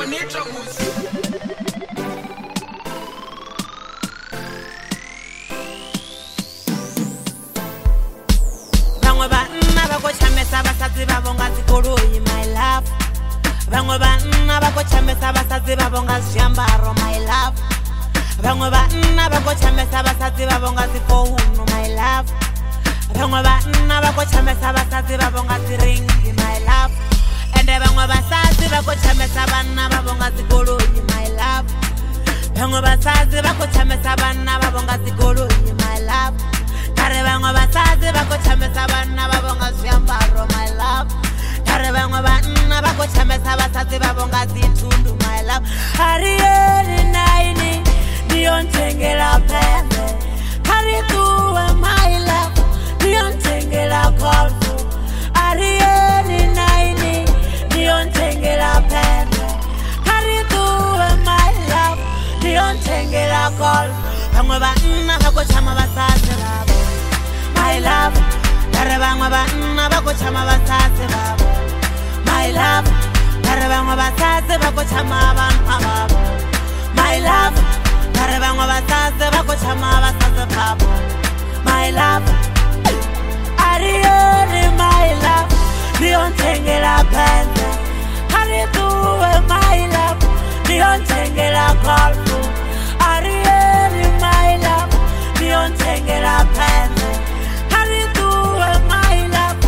My love, vangwe banna bako chamesa basadzi babonga zviambaro. My love, vangwe banna bako chamesa basadzi babonga zifouno. My love, vangwe banna bako chamesa basadzi babonga ziringi. My love, ende vangwe basadzi bako chamesa banna babonga zigoloi. My love, vangwe basadzi bako chamesa banna babonga zigoloi. My love, kare vangwe basadzi bako chamesa banna babonga zviambaro. My love, kare vangwe banna bako chamesa basadzi babonga zitundu. My love, Arieli naini niontengela pembe, kari tuwe my love niontengela golfu. Arieli naini niontengela pembe, kari tuwe my love niontengela golfu. Vangwe banna bako chama basadzi babo. My love, kare vangwe banna bako chama basadzi babo. My love, kare vangwe basadzi bako chama banna babo. My love, kare vangwe basadzi bako chama basadzi babo. My love, Arieli my love niontengela pembe, kari tuwe my love niontengela golfu. Arieli my love niontengela pembe, kari tuwe my love.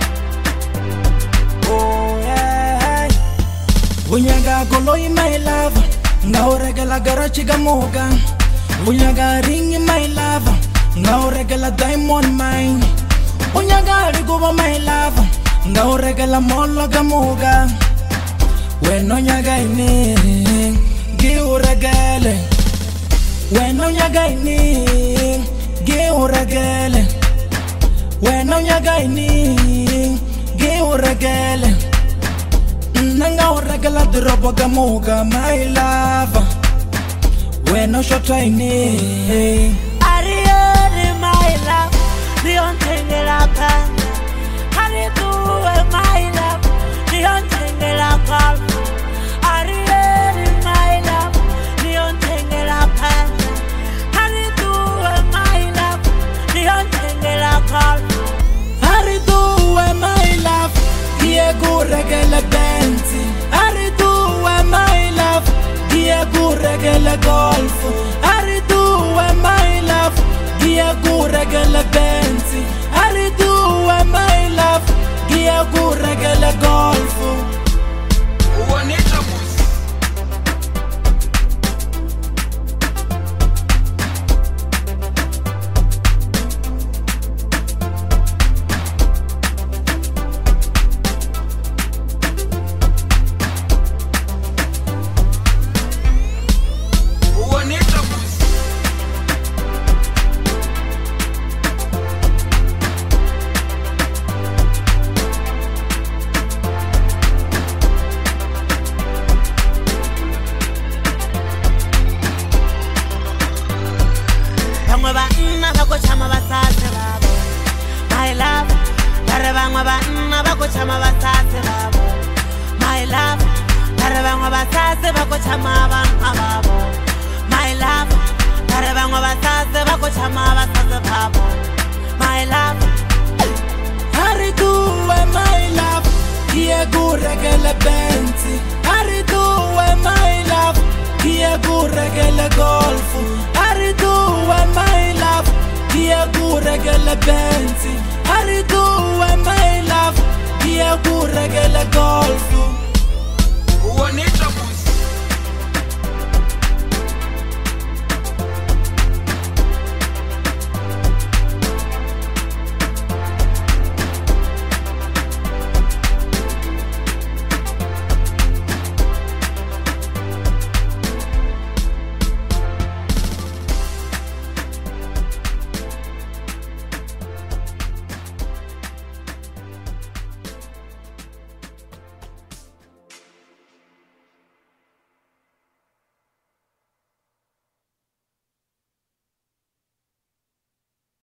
Oh yeah, unyaga goloi my love, ngauregela garachi gamoga. Unyaga ring my love, ngauregela diamond mine. Unyaga rigoba my love, ngauregela molo gamoga. When unyaga ini giuregele, when unyaga ini giuregele, when unyaga ini giuregele. Nanga uregela drobo gamoga my love, when no shot ini. Arieli my love niontengela pembe, kari tuwe my love niontengela golfu. Arieli my love niontengela pembe, kari tuwe my love niontengela golfu. Ari tuwe my love, Diego regele benzi. Ari tuwe my love, Diego regele golfu. Ari tuwe my love, Diego regele benzi. Ari tuwe my love, Diego regele golfu. Vangwe banna bako chama basadzi babo. My love, kare vangwe banna bako chama basadzi babo. My love, kare vangwe basadzi bako chama banna babo. My love, kare vangwe basadzi bako chama basadzi babo. My love, Ari tuwe my love, Diego regele benzi. Ari tuwe my love, Diego regele golfu. Ari tuwe my love, Diego regele benzi. Ari tuwe my love, Diego regele golfu.